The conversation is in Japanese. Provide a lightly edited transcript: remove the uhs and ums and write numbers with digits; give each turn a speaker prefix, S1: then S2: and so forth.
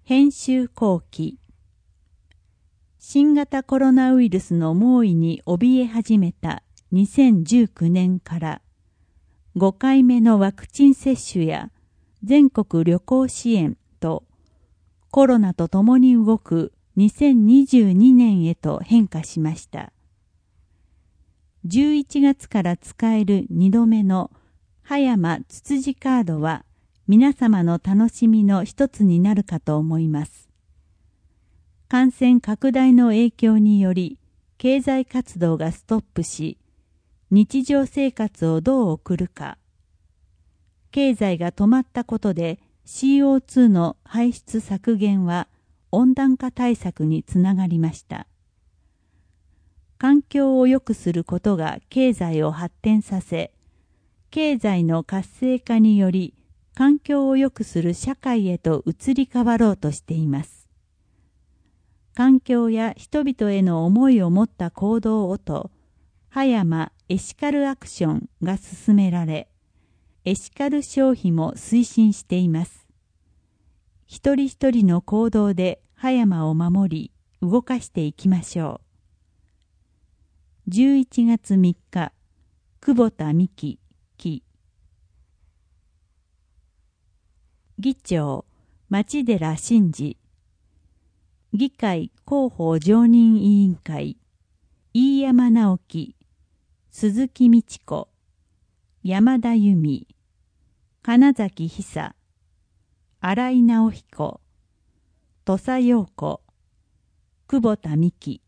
S1: 編集後期。新型コロナウイルスの猛威に怯え始めた2019年から5回目のワクチン接種や全国旅行支援とコロナと共に動く2022年へと変化しました。11月から使える2度目の葉山つつじカードは皆様の楽しみの一つになるかと思います。感染拡大の影響により経済活動がストップし、日常生活をどう送るか。経済が止まったことで CO2 の排出削減は温暖化対策につながりました。環境を良くすることが経済を発展させ、経済の活性化により環境を良くする社会へと移り変わろうとしています。環境や人々への思いを持った行動をと、葉山エシカルアクションが進められ、エシカル消費も推進しています。一人一人の行動で葉山を守り、動かしていきましょう。11月3日、久保田美希、記。議長、町寺真二。議会広報常任委員会、飯山直樹、鈴木美智子、山田由美、金崎久、新井直彦、土佐陽子、久保田美希。